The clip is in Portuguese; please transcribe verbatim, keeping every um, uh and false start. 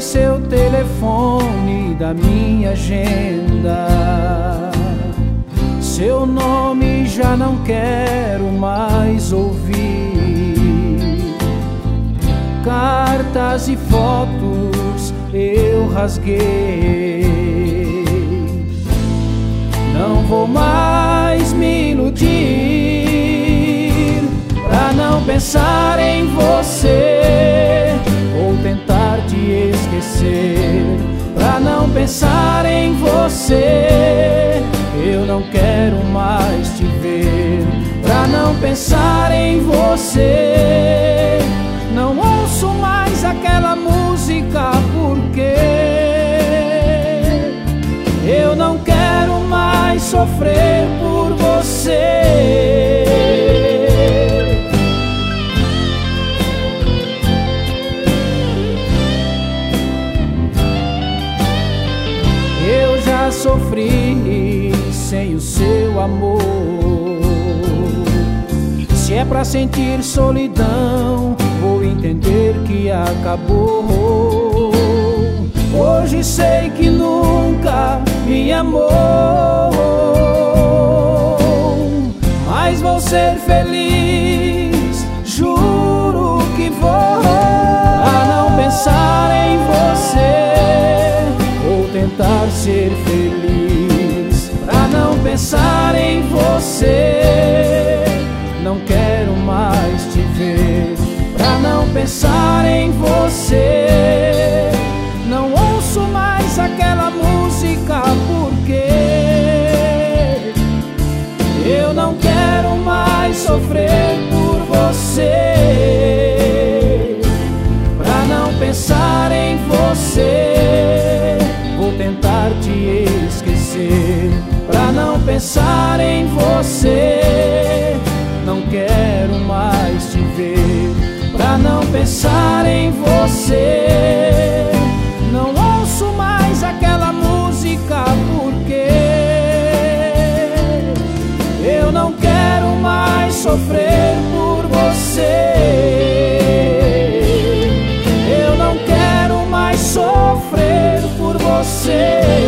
seu telefone da minha agenda. Seu nome já não quero mais ouvir. Cartas e fotos eu rasguei. Não vou mais me iludir pra não pensar em você. Vou tentar te esquecer pra não pensar em você. Eu não quero mais te ver pra não pensar em você. Não ouço mais aquela música porque eu não quero mais sofrer por você. Eu já sofri sem o seu amor. Se é pra sentir solidão, vou entender que acabou. Hoje sei que nunca me amou, mas vou ser feliz, juro que vou. Pra não pensar em você, vou tentar ser feliz. Pra não pensar em você, não quero mais te ver. Pra não pensar em você, não ouço mais aquela música porque eu não quero mais sofrer por você. Pra não pensar em você, vou tentar te esquecer. Pra não pensar em você, não quero mais te ver. Pra não pensar em você, não ouço mais aquela música porque eu não quero mais sofrer por você. Eu não quero mais sofrer por você.